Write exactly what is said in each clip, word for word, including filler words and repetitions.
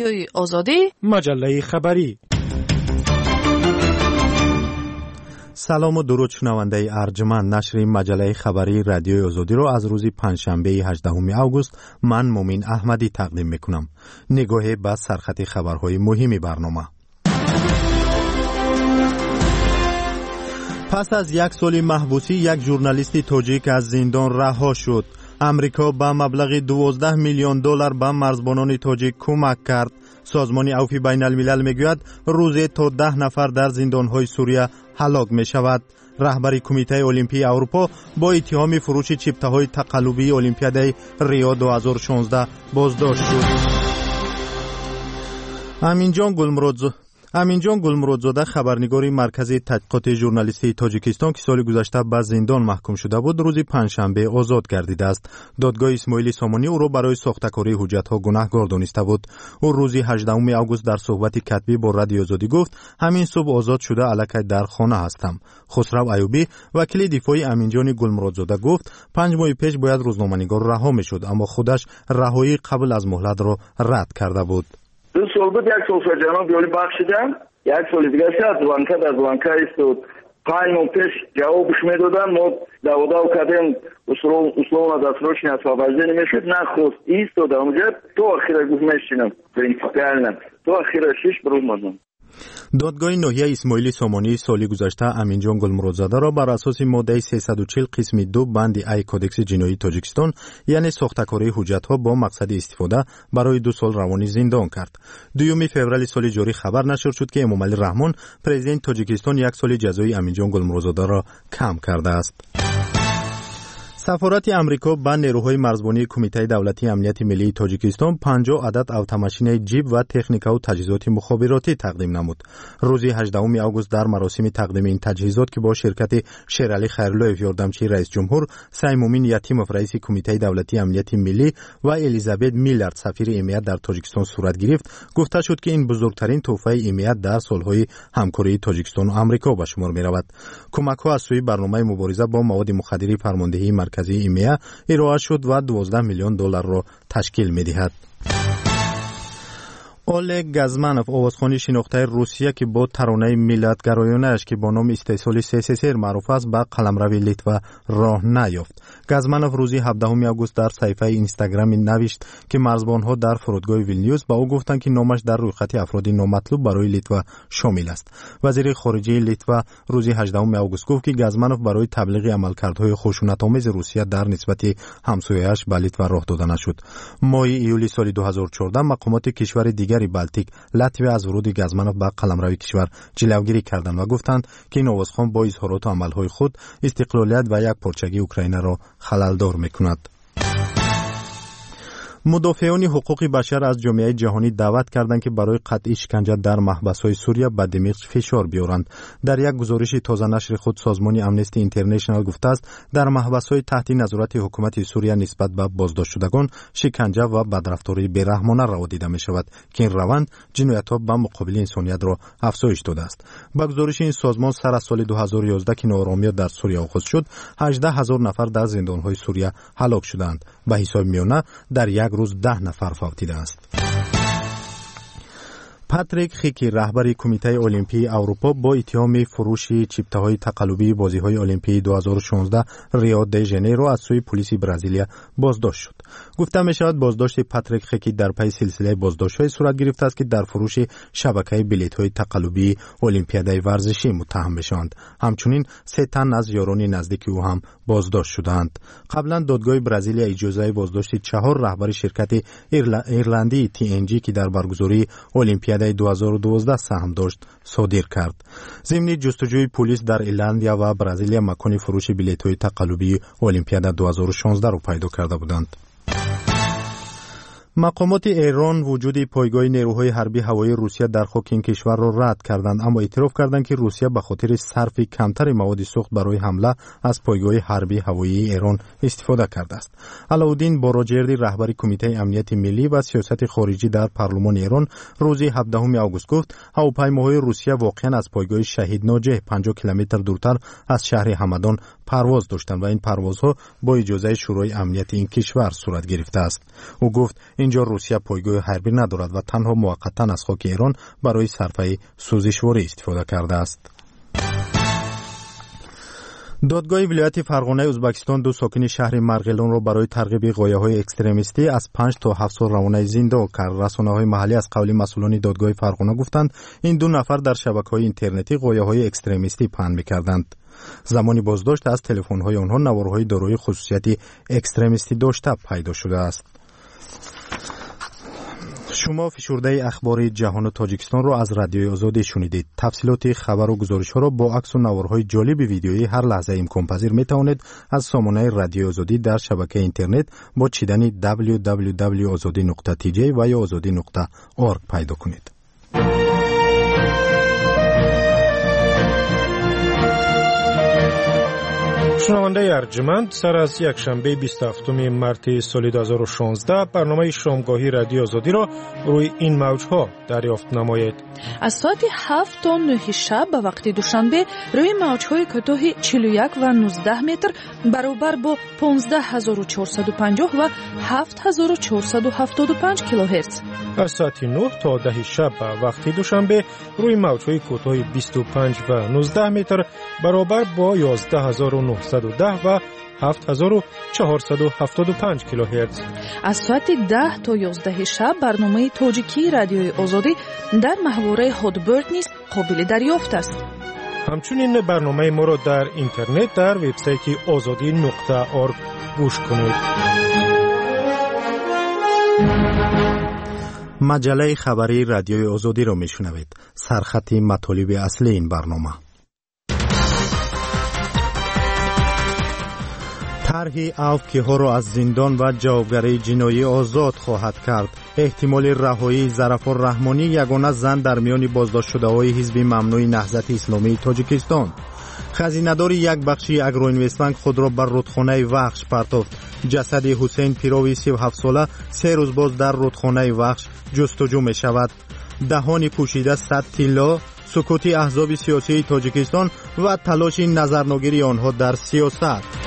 آزادی مجله خبری. سلام و درود شنونده ارجمند. نشر مجله خبری رادیوی آزادی را از روز پنجشنبه هجدهم آگوست من مومین احمدی تقدیم میکنم. نگاه به سرخط خبرهای مهم برنامه. پس از یک سال محبوسی یک ژورنالیست تاجیک از زندان رها شد. امریکا با مبلغ دوازده میلیون دلار به مرزبانان تاجیک کمک کرد. سازمان عفو بین الملل میگوید روزی تا ده نفر در زندانهای سوریه هلاک می شود. رهبر کمیته المپی اروپا با اتهام فروش چیپته‌های تقلبی المپیاد ریو دو هزار و شانزده بازداشت شد. امینجان گلمرودزاده امینجان گلمرودزاده خبرنگار مرکز تحقیقات ژورنالیستی تاجیکستان که سال گذشته به زندان محکوم شده بود روز پنجشنبه آزاد گردیده است. دادگاه اسماعیل سامانی او را برای ساختکاری حجت‌ها گناهکار دانسته بود. او روز هجدهم آگوست در صحبت کتبی با رادیو آزادی گفت همین صبح آزاد شده الکی در خانه هستم. خسرو ایوبی وکیل دفاعی امینجان گلمرودزاده گفت پنج ماه پیش باید روزنامه‌نگار رها می‌شد اما خودش رهایی قبل از مهلت را رد کرده بود. دو سال بود یک سال سرجنان بیالی بخشیدن یک سال دیگه شد وانکا در وانکا ایستود پنج ماه پیش جوابش میدادن ما دعوا کردیم اصلا دستروشی حساب ورزی نمیشد نخواست ایستود اونجا تو اخیره گفت میشینم پرینسیپیالنم تو اخیره شش بروز مردم. دادگاه ناحیه اسماعیل سامانی سالی گذشته امینجان گلمرودزاده را بر اساس ماده سیصد و چهل قسم دو بند ای کودکس جنایی تاجیکستان یعنی ساختکاری حجت‌ها با مقصد استفاده برای دو سال روانی زندان کرد. دوم فوریه سال جاری خبر نشر شد که امامعلی رحمان پرزیدنت تاجیکستان یک سال جزای امینجان گلمرودزاده را کم کرده است. سفارت امریکا به نیروهای مرزبانی کمیته دولتی امنیت ملی تاجیکستان پنجاه عدد اتوماشین جیپ و تکنیک و تجهیزات مخابراتی تقدیم نمود. روز هجدهم آگوست در مراسم تقدیم این تجهیزات که با شرکت شیرعلی خیرلویف یاردمچی رئیس جمهور، سیمومین یتیموف رئیس کمیته دولتی امنیت ملی و الیزابت میلارد سفیر حمایت در تاجیکستان صورت گرفت، گفته شد که این بزرگترین تحفه حمایت در سالهای همکاری تاجیکستان و آمریکا به شمار می‌رود. کمک‌ها از سوی برنامه مبارزه با مواد مخدر فرماندهی مرکزی ایمیا ارائه شد و دوازده میلیون دلار را تشکیل می‌دهد. اولگ گازمانوف آوازخوان شناخته روسیه که با ترانه ملیت‌گرایانه‌اش که با نام استیصال سی‌سی‌سر معروف است به قلمرو لیتوا راه نیافت. گازمانوف روز هفدهم آگوست در صفحه اینستاگرام نوشت که مرزبان‌ها در فرودگاه ویلنیوس با او گفتند که نامش در رویخط افراد نامطلوب برای لیتوا شامل است. وزیر خارجه لیتوا روز هجدهم آگوست گفت که گازمانوف برای تبلیغ عملکردهای خشونت‌آمیز روسیه در نسبت همسایه‌اش به لیتوا راه داده نشد. ماه ایولی سال دو هزار و چهارده مقامات کشور دیگر بالتیک لاتویا از ورود گازمانوف به قلمرو کشور جلوگیری کردند و گفتند که این آوازخوان با اظهارات و عملهای خود استقلالیت و یک پارچگی اوکراین را خللدار میکند. مدافعان حقوق بشر از جامعه جهانی دعوت کردند که برای قطعی شکنجه در محبس‌های سوریه به دمشق فشار بیارند. در یک گزارش تازه نشر خود سازمان امنستی اینترنشنال گفته است در محبس‌های تحت نظارت حکومت سوریه نسبت به بازداشت شدگان شکنجه و بدرفتاری بی‌رحمانه روا دیده می‌شود که این روند جنایت‌ها به مقابل انسانیت را افزایش داده است. با گزارش این سازمان سر از سال دو هزار و یازده که ناآرامی در سوریه آغاز شد هجده هزار نفر در زندان‌های سوریه هلاک شدند. به حساب میانه در یک روز ده نفر فوت دیده است. پاتریک خیکی رهبر کمیته المپی اروپا با اتهام فروش چیپته‌های تقلبی بازی‌های المپی دو هزار و شانزده ریو دی ژانیرو از سوی پلیس برزیلیا بازداشت شد. گفته می‌شود بازداشت پاتریک خیکی در پی سلسله بازداشت‌های صورت گرفته است که در فروش شبکه بلیط‌های تقلبی المپیادهای ورزشی متهم می‌شوند. همچنین سه تن از یاران نزدیک او هم بازداشت شدند. قبلا دادگاه برزیلیا اجازه بازداشت چهار رهبر شرکت ایرلندی تی ان جی که در برگزاری المپیاد دو هزار و دوازده سهم داشت صادر کرد. ضمن جستجوی پلیس در ایرلندیا و برزیلیا مکان فروش بلیط‌های تقلبی المپیاد دو هزار و شانزده را پیدا کرده بودند. مقامات ایران وجود پایگاه نیروهای حربی هوایی روسیه در خاک این کشور را رد کردند، اما اعتراف کردند که روسیه به خاطر صرف کمتر مواد سوخت برای حمله از پایگاه حربی هوایی ایران استفاده کرده است. علاءالدین باراجردی رهبر کمیته امنیت ملی و سیاست خارجی در پارلمان ایران روز هفدهم آگوست گفت هواپیماهای روسیه واقعا از پایگاه شهید ناجح پنجاه کیلومتر دورتر از شهر همدان پرواز داشتند و این پروازها با اجازه شورای امنیت این کشور صورت گرفته است. او گفت اینجا روسیه پایگاه حربی ندارد و تنها موقتا از خاک ایران برای صرفه سوزشواری استفاده کرده است. دادگاه ولایت فرغانه ازبکستان دو ساکن شهر مرغلان را برای ترغیب غایه‌های اکستریمیستی از پنج تا هفت سال روانه زندان کرد. رسانه‌های محلی از قول مسئولان دادگاه فرغانه گفتند این دو نفر در شبکه‌های اینترنتی غایه‌های اکستریمیستی پهن می‌کردند. زمانی بازداشت از تلفن‌های آنها نوارهای دارای خصوصیت اکستریمیستی داشته پیدا شده است. شما فشرده اخبار جهان و تاجیکستان را از رادیوی آزادی شنیدید. تفصیلات خبر و گزارش‌ها را با عکس و نوارهای جالب ویدیویی هر لحظه امکان پذیر می توانید از سامانه رادیوی آزادی در شبکه اینترنت با چیدن دبلیو دبلیو دبلیو دات azadi نقطه تی جی و یا azadi نقطه org پیدا کنید. شنونده ارجمند، سر از یک شنبه بیست و هفتم مارس سال دو هزار و شانزده برنامه شامگاهی رادیو آزادی را روی این موجها دریافت نمایید. از ساعت هفت تا نه شب به وقت دوشنبه روی موجهای کوتاه چهل و یک و نوزده متر برابر با پانزده هزار و چهارصد و پنجاه و هفت هزار و چهارصد و هفتاد و پنج کیلوهرتز. از ساعت نه تا ده شب به وقت دوشنبه روی موجهای کوتاه بیست و پنج و نوزده متر برابر با یازده هزار و نهصد و ده و هفت هزار و چهارصد و هفتاد و پنج کیلوهرتز. از ساعت ده تا یازده شب برنامه تاجیکی رادیوی آزادی در محوره هادبرد نیز قابل دریافت است. همچنین برنامه ما را در اینترنت در وبسایت azadi نقطه org گوش کنید. مجله خبری رادیوی آزادی را میشنوید. سرخط مطالب اصلی این برنامه: طرح عفوها را از زندان و جوابگری جنایی آزاد خواهد کرد. احتمال رهایی ظرفار رحمانی، یگانه زن در میان بازداشت شده‌های حزب ممنوع نهضت اسلامی تاجیکستان. خزینه‌دار یک بخشی اگرو اینوستبانک خود را بر رودخانه وخش پرتافت. جسد حسین پیراوی سی و هفت ساله سه روز باز در رودخانه وخش جستجو می شود. دهان پوشیده صد تیلا، سکوت احزاب سیاسی تاجیکستان و تلاش نظرنگیری آنها در سیاست.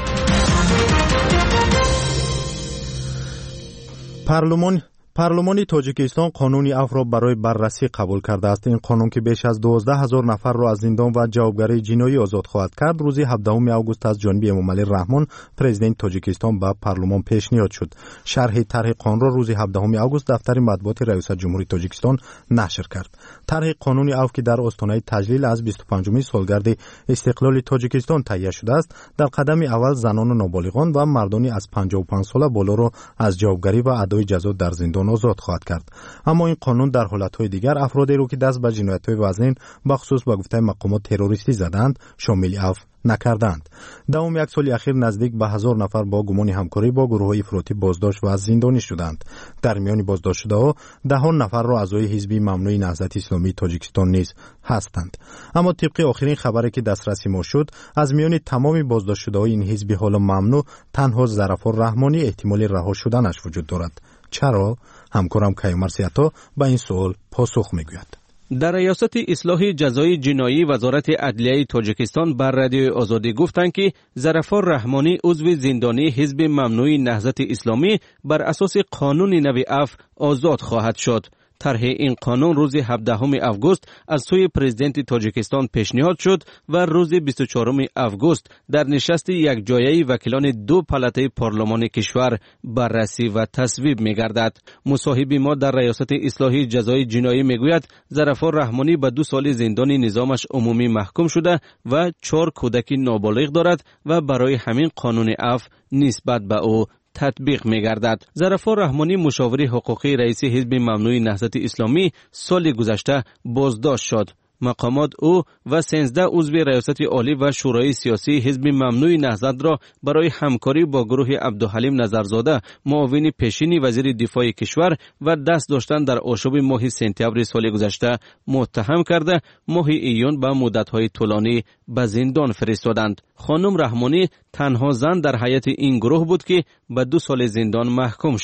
پارلمان پارلمان تاجیکستان قانون عفو را برای بررسی قبول کرده است. این قانون که بیش از دوازده هزار نفر را از زندان و جوابگری جنایی آزاد خواهد کرد، روز هفدهم آگوست از جانب امامعلی رحمان پرزیدنت تاجیکستان به پارلمان پیشنهاد شد. شرح طرح قانون را روز هفدهم آگوست دفتر مطبوعات ریاست جمهوری تاجیکستان نشر کرد. طرح قانون عفو که در آستانه تجلیل از بیست و پنجمین سالگرد استقلال تاجیکستان تهیه شده است، در قدم اول زنان و نابالغان و مردانی از پنجاه و پنج ساله بالا را از جوابگری و ادای جزا در زندان آزاد خواهد کرد. اما این قانون در حالت‌های دیگر افرادی را که دست به جنایت‌های وزین بخصوص به گفته مقامات تروریستی زدند شامل عفو نکردند. دوم یک سال اخیر نزدیک به هزار نفر با گمان همکاری با گروه‌های افراطی بازداشت و از زندانی شدند. در میان بازداشت شده‌ها دهان نفر را اعضای حزب ممنوع نهضت اسلامی تاجیکستان نیز هستند. اما طبق آخرین خبری که دسترسی ما شد، از میان تمام بازداشت شده‌های این حزب حالا ممنوع تنها ظرفار رحمانی احتمال رها شدنش وجود دارد. چرا؟ همکارم کیومرث عطا به این سوال پاسخ میگوید. در ریاست اصلاح جزای جنایی وزارت عدلیه تاجیکستان بر رادیو آزادی گفتند که ظرفار رحمانی عضو زندانی حزب ممنوع نهضت اسلامی بر اساس قانون نو عفو آزاد خواهد شد. طرح این قانون روز هفدهم آگوست از سوی پرزیدنت تاجیکستان پیشنهاد شد و روز بیست و چهارم آگوست در نشست یک جایه وکیلان دو پالته پارلمان کشور بررسی و تصویب می‌گردد. مصاحب ما در ریاست اصلاح جزای جنایی میگوید ظرفار رحمانی به دو سال زندان نظامش عمومی محکوم شده و چهار کودک نابالغ دارد و برای همین قانون عفو نسبت به او تطبیق می‌گردد. ظرفار رحمانی مشاور حقوقی رئیس حزب ممنوع نهضت اسلامی سال گذشته بازداشت شد. مقامات او و سیزده عضو ریاست عالی و شورای سیاسی حزب ممنوع نهضت را برای همکاری با گروه عبدالحلیم نظرزاده معاون پیشین وزیر دفاع کشور و دست داشتن در آشوب ماه سپتامبر سال گذشته متهم کرده ماه ایون به مدت‌های طولانی به زندان فرستادند. خانم رحمانی تنها زن در حیات این گروه بود که به دو سال زندان محکوم شد.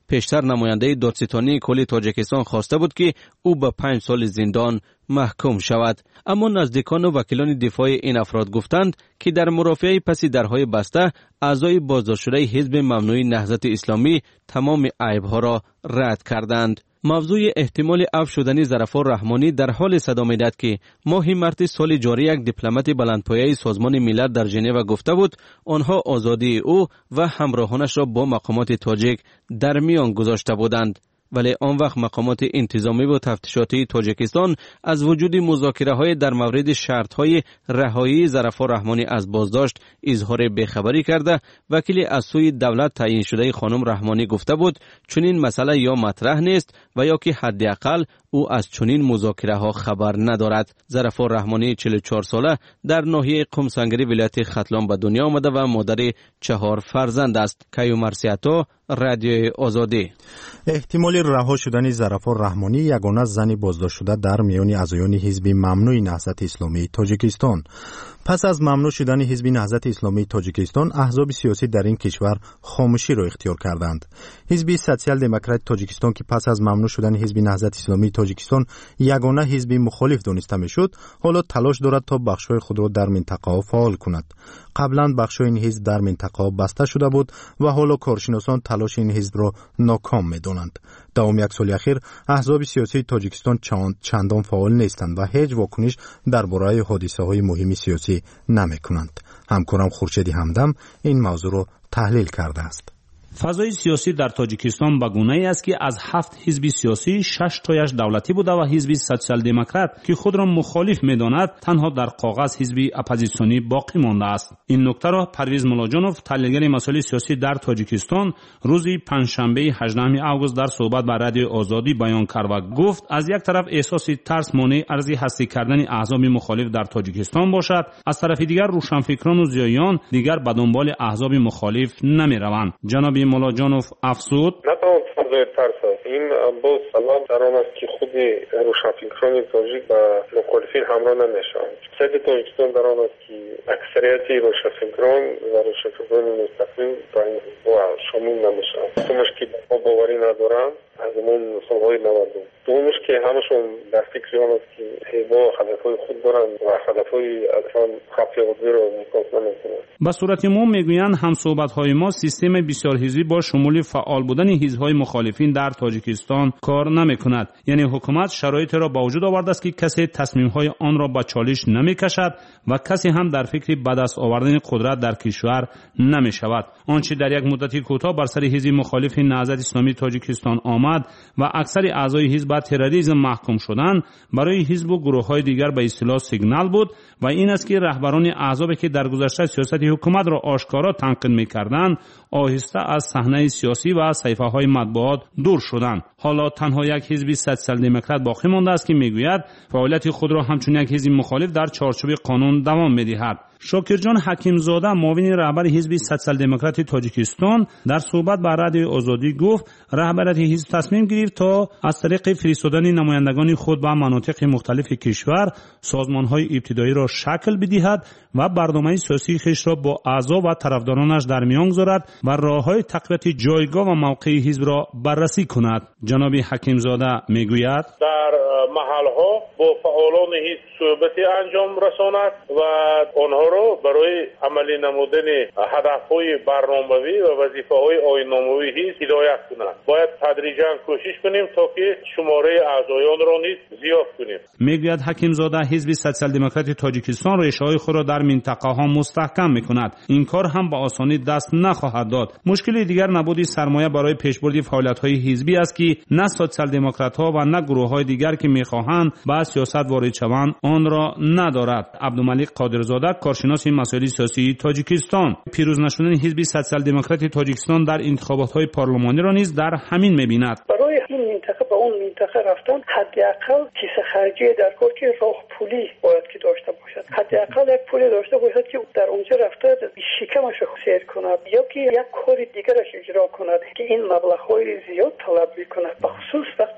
پیشتر نماینده دادستانی کل تاجیکستان خواسته بود که او به پنج سال زندان محکوم شود. اما نزدیکان و وکیلان دفاع این افراد گفتند که در مرافعه پس درهای بسته اعضای بازداشت شده حزب ممنوع نهضت اسلامی تمام عیبها را رد کردند. موضوع احتمال عفو شدن ظرفار رحمانی در حال صدا می‌دهد که ماه مارس سال جاری یک دیپلمات بلندپایه سازمان ملل در ژنو گفته بود آنها آزادی او و همراهانش را با مقامات تاجیک در میان گذاشته بودند. ولی آن وقت مقامات انتظامی و تفتیشاتی تاجیکستان از وجود مذاکره‌های در مورد شرط‌های رهایی ظرفار رحمانی از بازداشت اظهار بیخبری کرده. وکیل از سوی دولت تعیین شده خانم رحمانی گفته بود چنین مسئله یا مطرح نیست و یا که حداقل او از چنین مذاکره‌ها خبر ندارد. ظرفار رحمانی چهل و چهار ساله در ناحیه قم سنگری ولایت ختلان به دنیا آمده و مادر چهار فرزند است. کیو مرسیاتا، رادیو آزادی. احتمال رها شدن ظرفار رحمانی یگانه زن بازداشت شده در میان اعضایان حزب ممنوع نهضت اسلامی تاجیکستان. پس از ممنوع شدن حزب نهضت اسلامی تاجیکستان، احزاب سیاسی در این کشور خاموشی را اختیار کردند. حزب سوسیال دموکرات تاجیکستان که پس از ممنوع شدن حزب نهضت اسلامی تاجیکستان یگانه حزب مخالف دانسته میشد، حالا تلاش دارد تا بخش‌های خود را در منطقه فعال کند. قبلا بخش‌های این حزب در منطقه بسته شده بود و حالا کارشناسان تلاش این حزب را ناکام می‌دانند. دوام یک سال اخیر احزاب سیاسی تاجیکستان چندان فعال نیستند و هیچ واکنش درباره حادثه‌های مهم سیاسی نمی‌کنند. همکارم خورشیدی همدم این موضوع را تحلیل کرده است. فضای سیاسی در تاجیکستان به گونه‌ای است که از هفت حزب سیاسی شش تایش دولتی بوده و حزب سوسیال دموکرات که خود را مخالف می‌داند تنها در کاغذ حزب اپوزیسیونی باقی مانده است. این نکته را پرویز ملاجانوف، تحلیلگر مسائل سیاسی در تاجیکستان، روز پنجشنبه هجدهم آگوست در صحبت با رادیو آزادی بیان کرد و گفت از یک طرف احساس ترس مانع ارزی هستی کردن احزاب مخالف در تاجیکستان باشد، از طرف دیگر روشنفکران و زیایان دیگر به دنبال احزاب مخالف نمی‌روند. جناب ملاجانوف افزود: نتوان فضای ترس است. این باز سلام در آن است که خود روشنفکران تاجیک و مخالفین همراه نمیشوند. سید تاجیکستان در آن است که اکثریت روشنفکران و روشنفکران مستقل با این شامل نمیشوند. دومش که با باوری ندارند از اون سالهای نود. دومش که همشون در فکر آن است که حزب‌ها هدفهای خود دارند و هدفهای اصلا خفی خودی را مکافات نمیکنند. به صورت عموم میگویند هم صحبت‌های ما سیستم بسیار حزبی با شمول فعال بودن حزب‌های مخالفین در تاجیکستان کار نمی‌کند. یعنی حکومت شرایط را با وجود آورده است که کسی تصمیم‌های آن را به چالش نمی‌کشد و کسی هم در فکر به دست آوردن قدرت در کشور نمی‌شود. آنچه در یک مدت کوتاه بر سر حزب مخالف نهضت اسلامی تاجیکستان آمد و اکثر اعضای حزب به تروریسم محکوم شدند، برای حزب و گروه‌های دیگر به اصطلاح سیگنال بود و این است که رهبران احزابی که در گذشته سیاست حکومت را آشکارا تنقید می‌کردند، آهسته از صحنه سیاسی و صحیفه‌های مطبوعات دور شدند. حالا تنها یک حزب سوسیال دموکرات باقی مانده است که میگوید فعالیت خود را همچون یک حزب مخالف در چارچوب قانون دوام می‌دهد. شاکرجان حکیمزاده، معاون رهبر حزب سوسیال دموکرات تاجیکستان، در صحبت با رادیو آزادی گفت رهبریت حزب تصمیم گرفت تا از طریق فرستادن نمایندگان خود به مناطق مختلف کشور سازمان‌های ابتدایی را شکل بدهد و برنامه سیاسی خیش را با اعضا و طرفدارانش در میان گذارد و راه‌های تقویت جایگاه و موقع حزب را بررسی کند. جناب حکیمزاده میگوید در محل‌ها با فعالان حزب صحبتی انجام رساند و آنها را برای عملی نمودن هدف‌های برنامه‌ای و وظیفه‌های آیین‌نامه‌ای حزب هدایت کند. باید تدریجاً کوشش کنیم تا که شماره اعضایان را نیز زیاد کنیم. میگوید حکیمزاده حزب سوسیال دموکرات تاجیکستان ریشه‌های خود را در منطقه‌ها مستحکم می‌کند. این کار هم به آسانی دست نخواهد داد. مشکل دیگر نبود سرمایه برای پیشبرد فعالیت‌های حزبی است که نه سوسیال دموکرات‌ها و نه گروه‌های دیگر که می‌خواهند به سیاست وارد شوند آن را ندارد. عبدالملک قادرزاده، کارشناس مسائل سیاسی تاجیکستان، پیروز نشدن حزب سوسیال دموکرات تاجیکستان در انتخابات‌های پارلمانی را نیز در همین می‌بیند. برای این منطقه به اون منطقه رفتن حداقل کیسه خرجی در کار که راه پولی باید که داشته باشد. حداقل یک پولی داشته باشد که در اونجا رفته شکمش رو سیر کند یا که یک کار دیگرش اجرا کند که این مبلغ‌های زیاد طلب می‌کند، به خصوص وقتی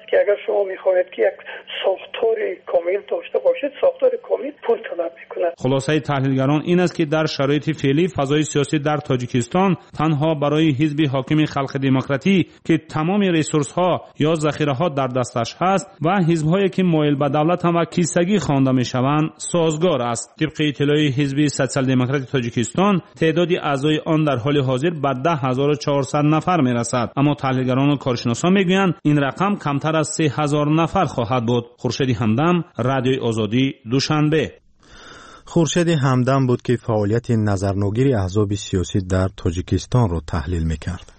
که اگر شما میخواهید که یک ساختار کامل داشته باشید، ساختار کامل پول طلب میکند. خلاصه تحلیلگران این است که در شرایط فعلی فضای سیاسی در تاجیکستان تنها برای حزب حاکم خلق دموکراتی که تمام ریسورس ها یا ذخیره ها در دستش هست و حزب هایی که مایل به دولت هم و کیسگی خوانده میشوند سازگار است. طبق اطلاع حزب سوسیال دموکرات تاجیکستان تعداد اعضای آن در حال حاضر به ده هزار و چهارصد نفر میرسد، اما تحلیلگران و کارشناسان میگویند این رقم کمتر از سه هزار نفر خواهد بود. خورشید همدم، رادیوی آزادی، دوشنبه. خورشید همدم بود که فعالیت نظرنوگیری احزاب سیاسی در تاجیکستان را تحلیل میکرد.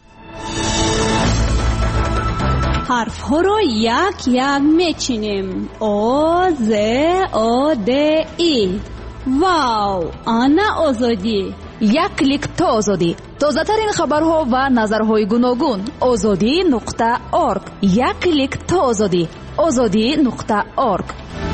حرف ها رو یک یک میچینیم. او ز او د ای. واو، آنا آزادی. یک کلیک تا آزادی. تازه ترین خبرها و نظرهای گوناگون. آزادی نقطه اورگ. یک کلیک تا آزادی. آزادی نقطه اورگ.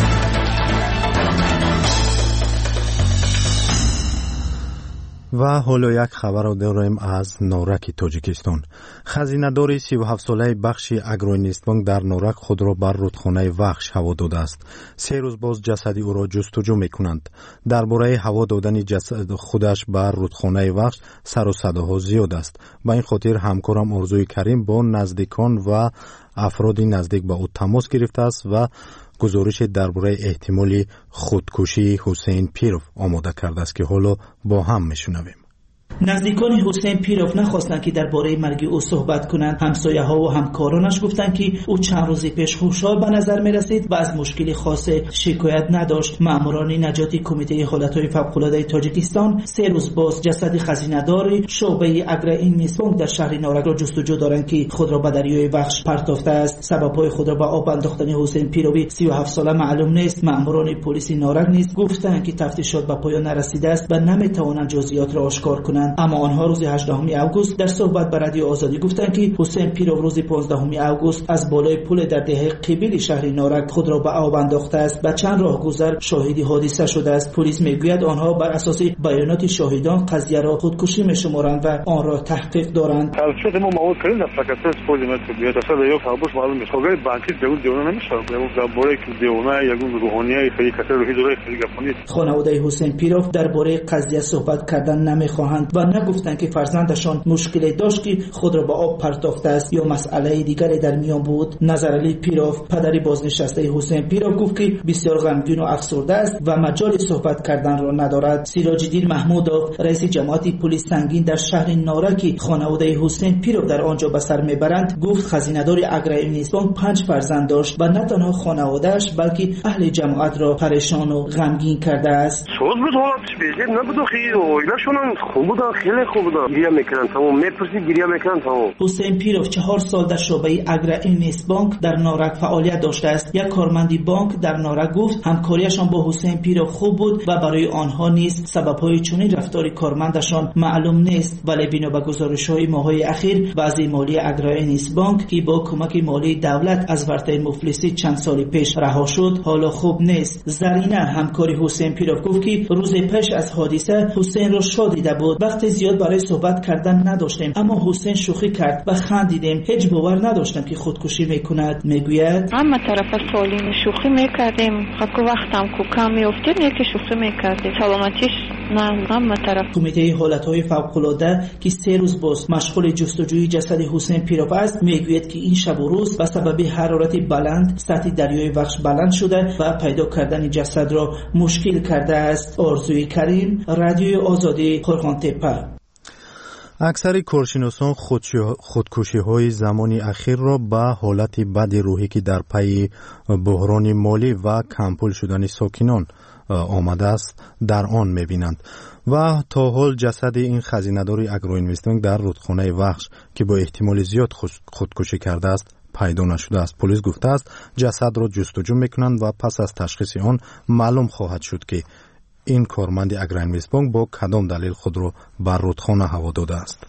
و حالا یک خبر رو داریم از نارک تاجیکستان. خزینه‌دار سی و هفت ساله بخش اگروینوستبانک در نارک خود را بر رودخانه وخش هوا داده است. سه روز باز جسد او را جستجو می‌کنند. درباره هوا دادن جسد خودش بر رودخانه وخش سر و صداها زیاد است. به این خاطر همکارم آرزوی کریم با نزدیکان و افراد نزدیک به او تماس گرفته است و گزارش درباره احتمال خودکشی حسین پیروف آماده کرده است که حالا با هم میشنویم. نزدیکان حسین پیروف نخواستند که درباره مرگ او صحبت کنند. همسایه ها و همکارانش گفتند که او چند روز پیش خوشحال به نظر می رسید و از مشکل خاص شکایت نداشت. ماموران نجاتی کمیته حالتهای فوق‌العاده تاجیکستان سه روز باز جسد خزینه‌دار شعبه اگروینوستبانک در شهر نارک را جستجو دارند که خود را به دریای وخش پرتافته است. سبب‌های خود را به آب انداختن حسین پیروی سی و هفت ساله معلوم نیست. ماموران پلیس نارک نیز گفتند که تفتیشات به پایان نرسیده است و نمی‌توانند جزئیات را آشکار کنند. اما آنها روز هجدهم اوگوست در صحبت با رادیو آزادی گفتند که حسین پیروف روز پانزدهم اوگوست از بالای پل در دهه قبیل شهر نارک خود را به آب انداخته است و چند راهگذر شاهد حادثه شده است. پلیس میگوید آنها بر اساس بیانات شاهدان قضیه را خودکشی میشمارند و آن را تحقیق دارند. البته ما مواد کردیم در فکرات پلیس میگوید اصلا یک خبرش معلوم نیست. خبر بانکی دیو دیونه نمیشه. درباره که دیونه یگون روحانیه خیلی کثیر روحی داره خیلی گفتی. خانواده حسین پیروف درباره قضیه صحبت کردن نمیخواهند و نگفتند که فرزندشان مشکلی داشت که خود را به آب پرتافته است یا مسئله دیگری در میان بود. نظرعلی پیروف پدر بازنشسته حسین پیروف گفت که بسیار غمگین و افسرده است و مجال صحبت کردن را ندارد. سیراج‌الدین محمودوف رئیس جماعت پلیس سنگین در شهر نارک خانواده حسین پیروف در آنجا به سر میبرند گفت خزینه‌دار اگروینوستبانک پنج فرزند داشت و نه تنها خانواده‌اش بلکه اهل جماعت را پریشان و غمگین کرده است. سوز بود حالتش بیجه نبود خیلی اویلاشون خوب بود خیلی خوب بود گریه میکنن تمام میپرسی گریه میکنن تمام. حسین پیروف چهار سال در شعبه اگروینوستبانک در نارک فعالیت داشته است. یک کارمندی بانک در نارک گفت همکاریشان با حسین پیروف خوب بود و برای آنها نیز سبب‌های چنین رفتار کارمندشان معلوم نیست، ولی بنا به گزارش‌های ماه‌های اخیر وضع مالی اگروینوستبانک که با کمک مالی دولت از ورطه مفلسی چند سال پیش رها شد حالا خوب نیست. زرینه همکاری حسین پیروف گفت که روز پیش از حادثه حسین را شاد دیده بود. وقت زیاد برای صحبت کردن نداشتیم اما حسین شوخی کرد و خندیدیم. هیچ باور نداشتم که خودکشی میکند. میگوید اما طرف سالین شوخی میکردیم خب وقتم کو کم میافتید یکی شوخی میکردیم سلامتیش نه اما طرف. کمیته حالتهای فوق‌العاده که سه روز باز مشغول جستجوی جسد حسین پیروف است میگوید که این شب و روز به سبب حرارت بلند سطح دریای وخش بلند شده و پیدا کردن جسد را مشکل کرده است. آرزوی کریم، رادیو آزادی، خورخانتپه. اکثر کارشناسان خودکشی های زمانی اخیر را به حالت بد روحی که در پی بحران مالی و کمپول شدن ساکنان آمده است در آن می‌بینند و تا حال جسد این خزینه‌دار اگروینوستبانک در رودخانه وخش که با احتمال زیاد خودکشی کرده است پیدا نشده است. پلیس گفته است جسد را جستجو می‌کنند و پس از تشخیص آن معلوم خواهد شد که این کارمند اگروینوستبانک با کدام دلیل خود را بر رودخانه هوا داده است.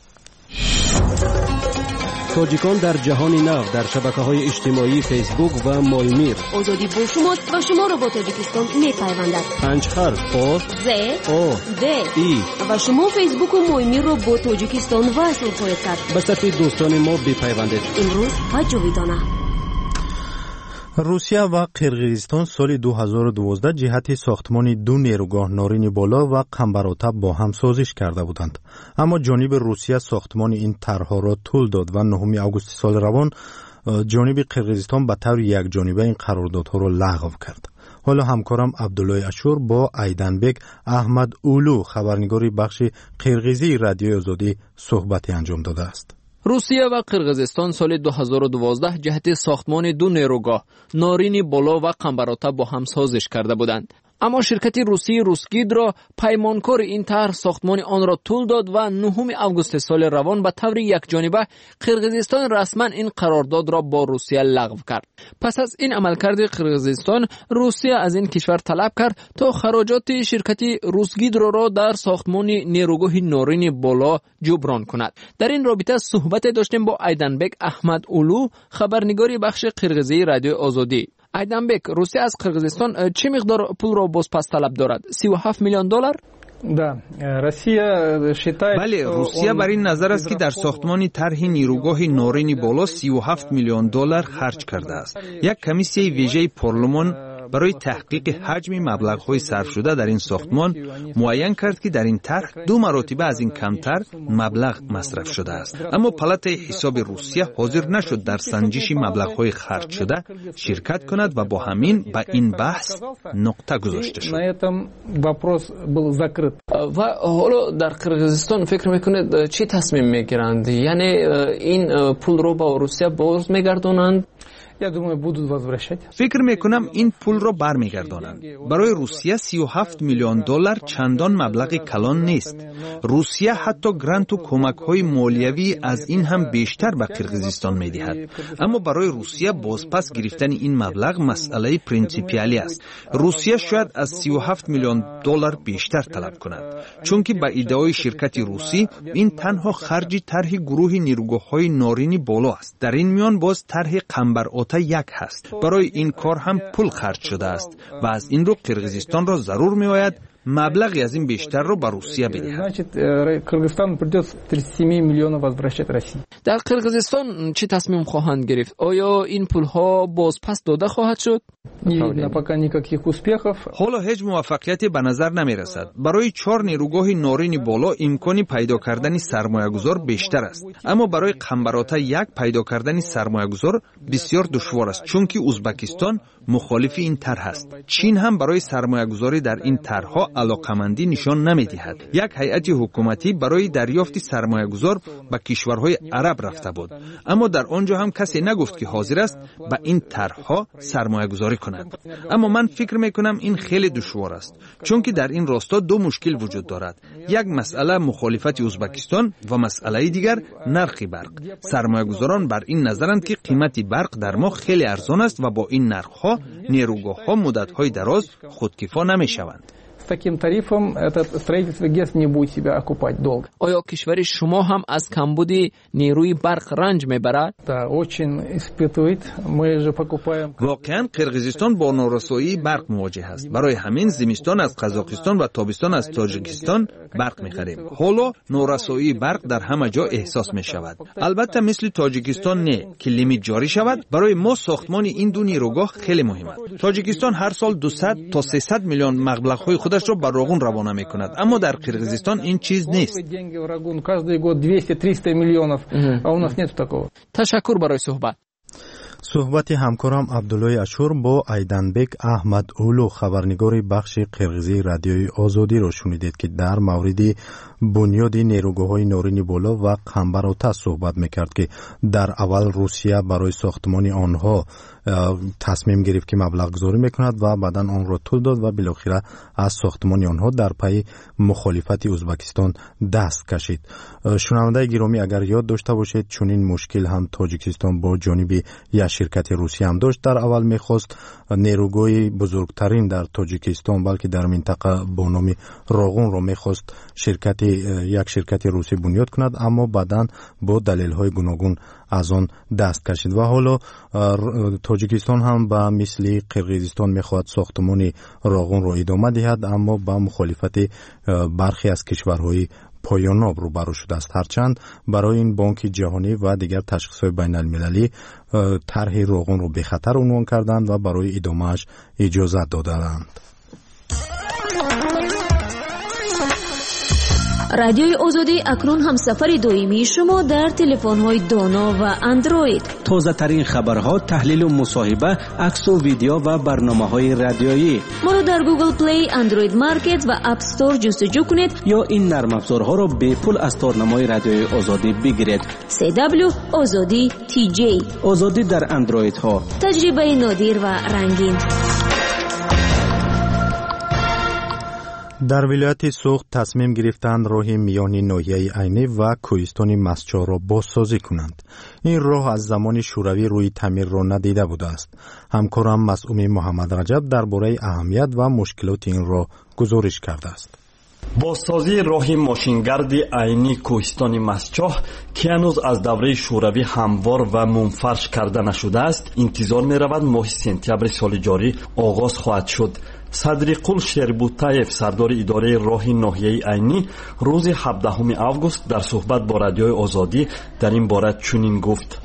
تاجیکان در جهان نو در شبکه‌های اجتماعی فیسبوک و مایمیر. آزادی با شماست و شما را با تاجیکستان می‌پیوندد. پنج حرف آ ز او د ای و شما فیسبوک و مایمیر را با تاجیکستان وصل خواهید کرد. به صفحه دوستان ما بپیوندید. امروز و جاویدانه. روسیه و قرقیزستان سال دو هزار و دوازده جهت ساختمان دو نیروگاه نارین بالا و قنبرآتش با هم سازش کرده بودند. اما جانب روسیه ساختمان این طرحها را طول داد و نهم آگوست سال روان جانب قرقیزستان به طور یک جانبه این قراردادها را لغو کرد. حالا همکارم عبدالله اشور با ایدنبک احمد اولو خبرنگار بخش قرقیزی رادیوی آزادی صحبتی انجام داده است. روسیه و قرقیزستان سال دو هزار و دوازده جهت ساختمان دو نیروگاه نارین بالا و قنبرآتش با هم سازش کرده بودند. اما شرکت روسی روسگید را پیمانکار این طرح ساختمان آن را طول داد و نهم آگوست سال روان به طور یک جانبه قرقیزستان رسما این قرارداد را با روسیه لغو کرد. پس از این عملکرد قرقیزستان، روسیه از این کشور طلب کرد تا خراجات شرکت روسگید را, را در ساختمان نیروگاه نارین بالا جبران کند. در این رابطه صحبت داشتیم با ایدنبک احمد اولو خبرنگاری بخش قرقیزی رادیو آزادی. ایدنبک، روسیه از قرقیزستان چه مقدار پول را باز پس طلب دارد؟ سی و هفت میلیون دلار؟ بله، روسیه بر این نظر است که در ساختمان طرح نیروگاه نارین بالا سی و هفت میلیون دلار خرج کرده است. یک کمیسیه ویژه پارلمان برای تحقیق حجم مبلغ‌های صرف شده در این ساختمان معین کرد که در این طرح دو مرتبه از این کمتر مبلغ مصرف شده است. اما پالات حساب روسیه حاضر نشد در سنجش مبلغ‌های خرج شده شرکت کند و با همین به این بحث نقطه گذاشته شد. و حالا در قرقیزستان فکر میکنید چی تصمیم میگیرند؟ یعنی این پول رو با روسیه باز میگردونند؟ فکر میکنم این پول را برمیگردانند. برای روسیه سی و هفت میلیون دلار چندان مبلغ کلان نیست. روسیه حتی گرانت و کمک های مالیوی از این هم بیشتر به قرقیزستان میدهد. اما برای روسیه بازپس گرفتن این مبلغ مسئله پرینسیپیالی است. روسیه شاید از سی و هفت میلیون دلار بیشتر طلب کند، چون که به ادعای شرکت روسی این تنها خرج طرح گروه نیروگاه های نارین بالا است. در این میان باز طرح قنبرآتش یک هست. برای این کار هم پول خرج شده است و از این رو قرقیزستان را ضرور می آید مبلغی از این بیشتر رو به روسیه بدهد. در قرقیزستان چه تصمیم خواهند گرفت؟ آیا این پول ها باز پس داده خواهد شد؟ حالا هیچ موفقیتی به نظر نمی رسد. برای چهار نیروگاه نارین بالا امکانی پیدا کردن سرمایه گذار بیشتر است، اما برای قنبرآتش یک پیدا کردن سرمایه گذار بسیار دشوار است، چون که ازبکستان مخالف این طرح است. چین هم برای سرمایه گذاری در این طرحها علاقمندی نشان نمی دهد. یک هیئت حکومتی برای دریافت سرمایه گذار به کشورهای عرب رفته بود، اما در آنجا هم کسی نگفت که حاضر است به این طرحها سرمایه گذاری کند. اما من فکر می کنم این خیلی دشوار است، چون که در این راستا دو مشکل وجود دارد. یک مسئله مخالفت ازبکستان و مسئله دیگر نرخ برق. سرمایه گذاران بر این نظرند که قیمت برق در ما خیلی ارزان است و با این نرخ‌ها نیروگاه‌ها مدت‌های دراز خودکفا نمی‌شوند. таким тарифом этот строительство ГЭС не будет себя окупать долго. آیا کشور شما هم از کمبود نیروی برق رنج میبرد؟ Да, очень испытывает. Мы же покупаем. واقعا قرقیزستان با نارسایی برق مواجه است. برای همین زمستان از قزاقستان و تابستان از تاجیکستان برق میخریم. حالا نارسایی برق در همه جا احساس میشود. البته مثل تاجیکستان نه که لیمیت جاری شود. برای ما ساختمان این دو نیروگاه خیلی مهم است. تاجیکستان هر سال دویست تا سیصد میلیون مبلغ‌های خودش را بر راغون روانه میکند، اما در قرقیزستان این چیز نیست. تشکر برای صحبت. صحبت همکارم عبدالله اشور با ایدنبک احمد اولو خبرنگار بخش قرقیزی رادیوی آزادی را شنیدید که در مورد بنیاد نیروگاه‌های نارین بالا و قنبرآتش صحبت میکرد که در اول روسیه برای ساختمان آنها تصمیم گرفت که مبلغ گذاری میکند و بعداً آن را طول داد و بالاخره از ساختمان آنها در پی مخالفت ازبکستان دست کشید. شنونده گرامی اگر یاد داشته باشید چنین مشکل هم تاجیکستان با جانب یک شرکت روسی هم داشت. در اول میخواست نیروگاه بزرگترین در تاجیکستان بلکه در منطقه با نام راغون را میخواست شرکت یک شرکت روسی بنیاد کند، اما بعداً با دلیل‌های گوناگون از آن دست کشید و حالا تاجیکستان هم به مثل قرقیزستان میخواهد ساختمان راغون را ادامه دهد، اما با مخالفت برخی از کشورهای پایاناب روبرو شده است. هرچند برای این بانک جهانی و دیگر تشخیص‌های بین‌المللی طرح روغن رو به خطر عنوان کردند و برای ادامه‌اش اجازه دادند. رادیوی آزادی اکنون همسفر دائمی شما در تلفن‌های دانا و اندروید. تازه ترین خبرها، تحلیل و مصاحبه، عکس و ویدیو و برنامه‌های رادیویی. ما رو در گوگل پلی، اندروید مارکت و اپ استور جستجو کنید یا این نرم افزارها را به پول از تارنمای رادیوی آزادی بگیرید. سی دبلیو آزادی تی جی. آزادی در اندروید ها. تجربه نادر و رنگین. در ولایت سوخت تصمیم گرفتند راه میان ناحیه عینی و کوهستان مسچاه را بازسازی کنند. این راه از زمان شوروی روی تعمیر را ندیده بوده است. همکارم مسئول محمد رجب درباره اهمیت و مشکلات این راه گزارش کرده است. بازسازی راه ماشینگرد عینی کوهستان مسچاه که هنوز از دوره شوروی هموار و منفرش کرده نشده است، انتظار می رود ماه سپتامبر سال جاری آغاز خواهد شد. صدریقول شربوتاєв سردار اداره راه ناحیه عینی روز هفدهم آگوست در صحبت با رادیوی آزادی در این باره چنین گفت: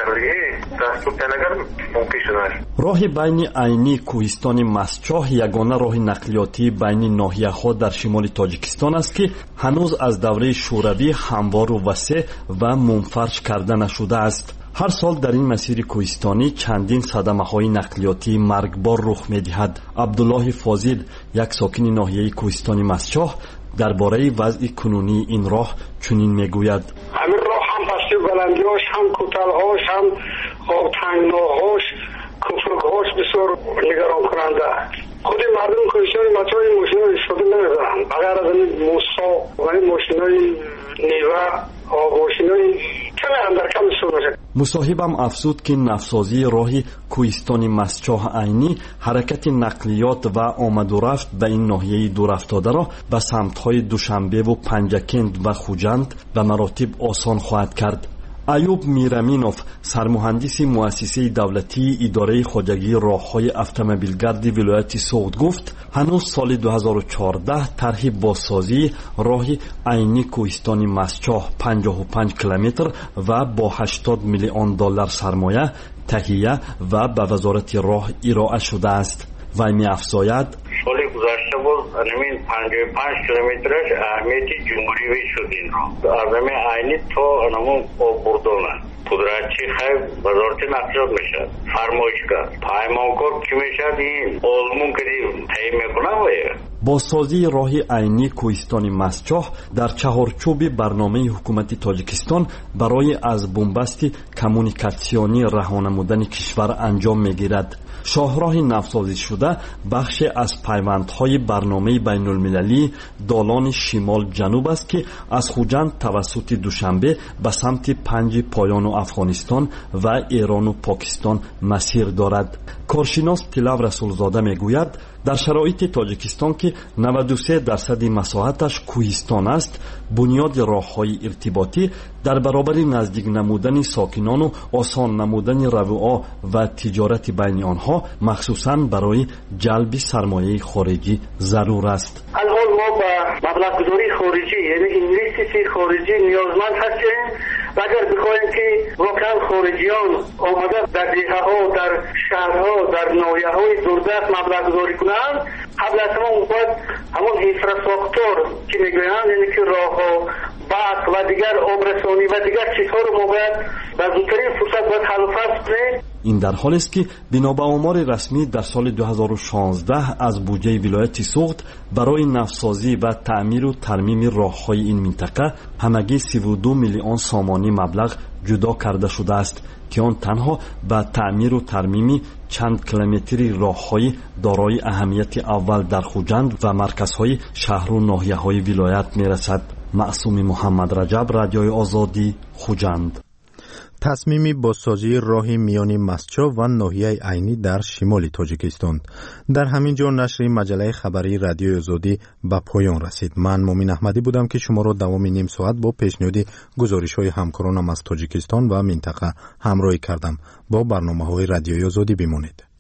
راه بین عینی کوهستان مسچاه یگانه راه نقلیاتی بین ناحیه‌ها در شمال تاجیکستان است که هنوز از دوره شوروی هموار و وسیع و منفرش کرده نشده است. هر سال در این مسیر کوهستانی چندین صدمه‌های نقلیاتی مرگبار رخ می‌دهد. عبدالله فاضل، یک ساکن ناحیه کوهستان مسچاه، درباره وضع کنونی این راه چنین میگوید: همین راه هم پستی بلندیاش، هم کوتاه‌هاش، هم تنگناهاش، کفرگاهاش بسیار نگران کننده. خود مردم کوهستان مسچاه این ماشینا استفاده نمی‌کنن. بغیر از این موسا و این ماشینای نیوه آواشینای کمی اندر کم سوزه. مصاحبم افزود که نفسازی راه کوهستان مسچاه عینی حرکت نقلیات و آمد و رفت به این ناحیه دور افتاده را به سمت‌های دوشنبه و پنجکند و خوجند به مراتب آسان خواهد کرد. ایوب میرامینوف، سرمهندس مؤسسه دولتی اداره خواجگی راه‌های اتومبیلگرد ولایت سوخت گفت: هنوز سال دو هزار و چهارده طرح بازسازی راه عینی کوهستان مسچاه پنجاه و پنج کیلومتر و با هشتاد میلیون دلار سرمایه تهیه و به وزارت راه ارائه شده است. و می‌افزاید: سال گذشته بود همین پنجاه و پنج کیلومترش اهمیت جمهوری شد این راه. از همین عینی تا همون آبوردانه قدرتچی خیلی وزارت نقلیات میشد. فرمایشگر پیمانکار کی میشد؟ این آلمون که تعیین میکنه و بازسازی راه عینی کوهستان مسچاه در چهارچوب برنامه حکومت تاجیکستان برای از بنبست کمونیکاسیونی رها نمودن کشور انجام میگیرد. شاهراه نوسازی شده بخش از پیوندهای برنامه بین المللی دالان شمال جنوب است که از خوجند توسط دوشنبه به سمت پنج پایان و افغانستان و ایران و پاکستان مسیر دارد. کارشناس طلب رسولزاده میگوید در شرایط تاجیکستان که نود و سه درصد مساحتش کوهستان است، بنیاد راه‌های ارتباطی در برابر نزدیک نمودن ساکنان و آسان نمودن روابط و تجارت بین آنها مخصوصاً برای جلب سرمایه خارجی ضرور است. الان ما با مبلغ‌گذاری خارجی یعنی اینوستیسی خارجی نیازمند هستیم و اگر بخواهیم که واقعا خارجیان آمده در دیه‌ها، در شهرها، در ناحیه‌های دوردست مبلغ‌گذاری کنند، قبل از همون باید همون اینفراستراکچور که میگویند یعنی که راه‌ها، برق و دیگر آبرسانی و دیگر چیزها رو ما باید به زودترین فرصت باید حل و فصل کنیم. این در حالی است که بنا به آمار رسمی در سال دو هزار و شانزده از بودجه ولایت سوخت برای نوسازی و تعمیر و ترمیم راه‌های این منطقه همگی سی و دو میلیون سامانی مبلغ جدا کرده شده است که آن تنها به تعمیر و ترمیم چند کیلومتری راه‌های دارای اهمیت اول در خوجند و مرکزهای شهر و ناحیه‌های ولایت می‌رسد. معصوم محمد رجب، رادیوی آزادی، خوجند. تصمیم بازسازی راه میان مسچاه و ناحیه عینی در شمال تاجیکستان. در همین جا نشر مجله خبری رادیوی آزادی به پایان رسید. من مومن احمدی بودم که شما را دوام نیم ساعت با پیشنهاد گزارش‌های همکارانم از تاجیکستان و منطقه همراهی کردم. با برنامه‌های رادیوی آزادی بمانید.